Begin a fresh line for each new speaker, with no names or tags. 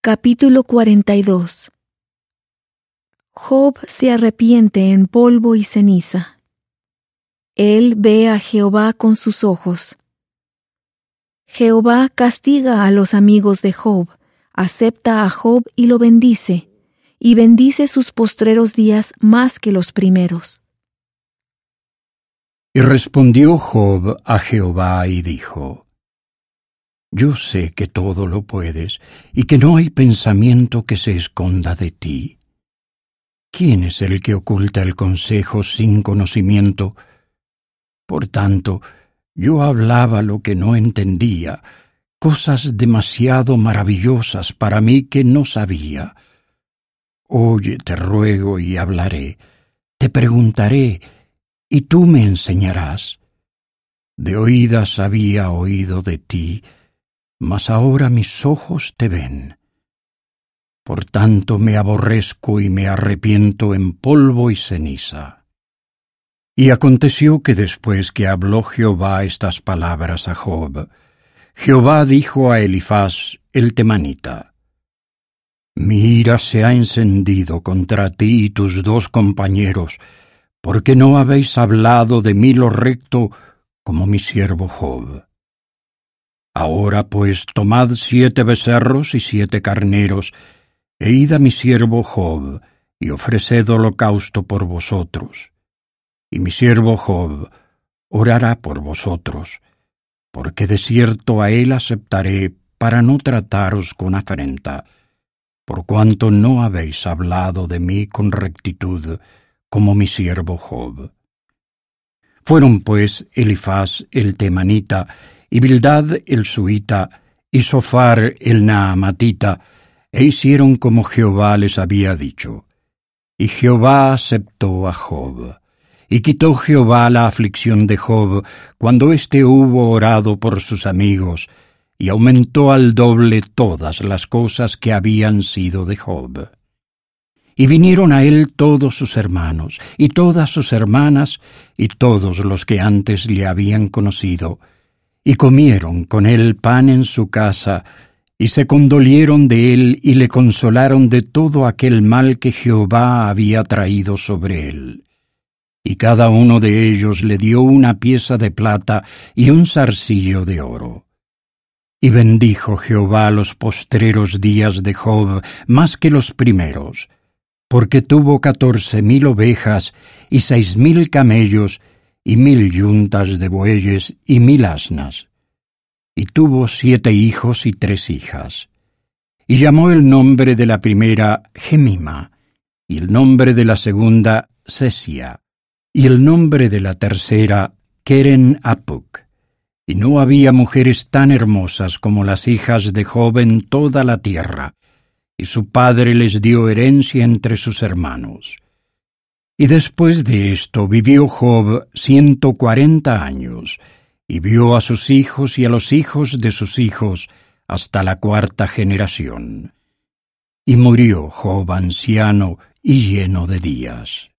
Capítulo 42. Job se arrepiente en polvo y ceniza. Él ve a Jehová con sus ojos. Jehová castiga a los amigos de Job, acepta a Job y lo bendice, y bendice sus postreros días más que los primeros.
Y respondió Job a Jehová y dijo: Yo sé que todo lo puedes, y que no hay pensamiento que se esconda de ti. ¿Quién es el que oculta el consejo sin conocimiento? Por tanto, yo hablaba lo que no entendía, cosas demasiado maravillosas para mí que no sabía. Oye, te ruego y hablaré, te preguntaré, y tú me enseñarás. De oídas había oído de ti, mas ahora mis ojos te ven. Por tanto me aborrezco y me arrepiento en polvo y ceniza. Y aconteció que después que habló Jehová estas palabras a Job, Jehová dijo a Elifaz el temanita: Mi ira se ha encendido contra ti y tus dos compañeros, porque no habéis hablado de mí lo recto como mi siervo Job. Ahora pues tomad 7 becerros y 7 carneros, e id a mi siervo Job, y ofreced holocausto por vosotros. Y mi siervo Job orará por vosotros, porque de cierto a él aceptaré para no trataros con afrenta, por cuanto no habéis hablado de mí con rectitud, como mi siervo Job. Fueron pues Elifaz el temanita, y Bildad el suita, y Sofar el naamatita, e hicieron como Jehová les había dicho. Y Jehová aceptó a Job. Y quitó Jehová la aflicción de Job, cuando éste hubo orado por sus amigos, y aumentó al doble todas las cosas que habían sido de Job. Y vinieron a él todos sus hermanos, y todas sus hermanas, y todos los que antes le habían conocido, y comieron con él pan en su casa, y se condolieron de él, y le consolaron de todo aquel mal que Jehová había traído sobre él. Y cada uno de ellos le dio una pieza de plata y un zarcillo de oro. Y bendijo Jehová los postreros días de Job más que los primeros, porque tuvo 14,000 ovejas y 6,000 camellos y 1,000 yuntas de bueyes y 1,000 asnas. Y tuvo 7 hijos y 3 hijas. Y llamó el nombre de la primera Gemima, y el nombre de la segunda Sesia, y el nombre de la tercera Keren Apuk. Y no había mujeres tan hermosas como las hijas de Job en toda la tierra, y su padre les dio herencia entre sus hermanos. Y después de esto vivió Job 140 años, y vio a sus hijos y a los hijos de sus hijos hasta la 4ª generación. Y murió Job anciano y lleno de días.